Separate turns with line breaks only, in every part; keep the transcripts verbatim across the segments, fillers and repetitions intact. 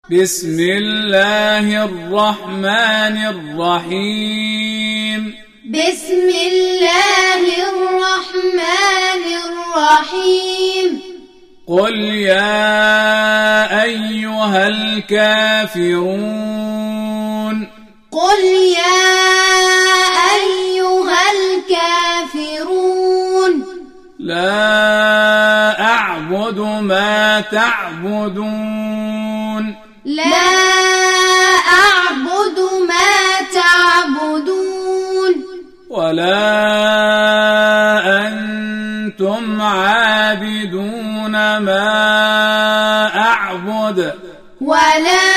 بسم الله الرحمن الرحيم
بسم الله الرحمن الرحيم
قل يا أيها الكافرون
قل يا أيها الكافرون
لا أعبد ما تعبدون
لا أعبد ما تعبدون
ولا أنتم عابدون ما أعبد
ولا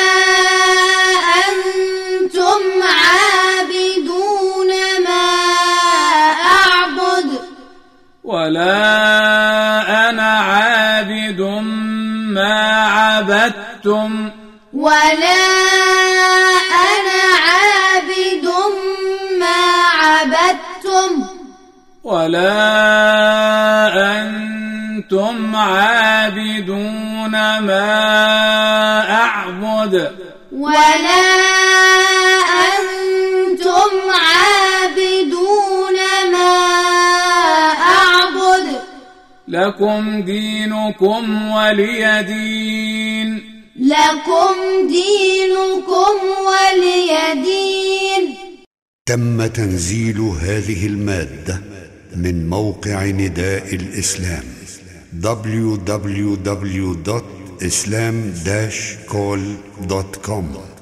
أنتم عابدون ما أعبد
ولا أنا عابد ما عبدتم
ولا أنا عابد ما عبدتم
ولا أنتم عابدون ما أعبد
ولا أنتم عابدون ما أعبد
لكم دينكم ولي دين
لكم دينكم ولي دين.
تم تنزيل هذه المادة من موقع نداء الإسلام دبليو دبليو دبليو دوت إسلام داش كول دوت كوم.